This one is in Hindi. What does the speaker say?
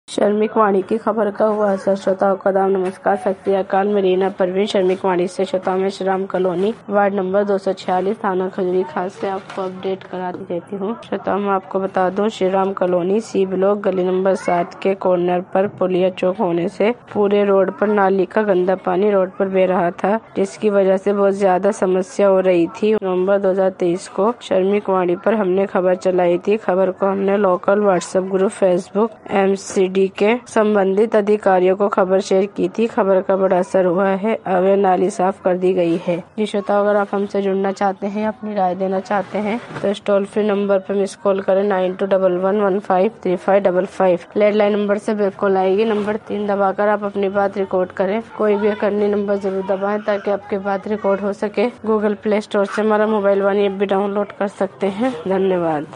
श्रमिक वाणी की खबर का हुआ असर। श्रोताओं का दाम नमस्कार, सत श्री अकाल। मेरीना परवीन श्रमिक वाणी से श्रोताओं में Shri Ram colony ward number 246 थाना खजूरी खास से आपको अपडेट करा देती हूँ। श्रोताओं मैं आपको बता दूं, Shri Ram colony C block गली नंबर 7 के कॉर्नर पर पुलिया चौक होने से पूरे रोड पर नाली का गंदा पानी रोड पर बह रहा था, जिसकी वजह से बहुत ज्यादा समस्या हो रही थी। नवंबर 2023 को श्रमिक वाणी पर हमने खबर चलाई थी। खबर को हमने local WhatsApp group, Facebook, MCD के संबंधित अधिकारियों को खबर शेयर की थी। खबर का बड़ा असर हुआ है। अब नाली साफ कर दी गई है। जी श्रोताओ, अगर आप हमसे जुड़ना चाहते हैं, अपनी राय देना चाहते हैं तो टोल फ्री नंबर पर मिस कॉल करें 9211153555। लैंडलाइन नंबर से बैक कॉल आएगी। नंबर 3 दबाकर आप अपनी बात रिकॉर्ड करें। कोई भी करनी नंबर जरूर दबाएं ताकि आपकी बात रिकॉर्ड हो सके। गूगल प्ले स्टोर से हमारा मोबाइल वाणी ऐप भी डाउनलोड कर सकते हैं। धन्यवाद।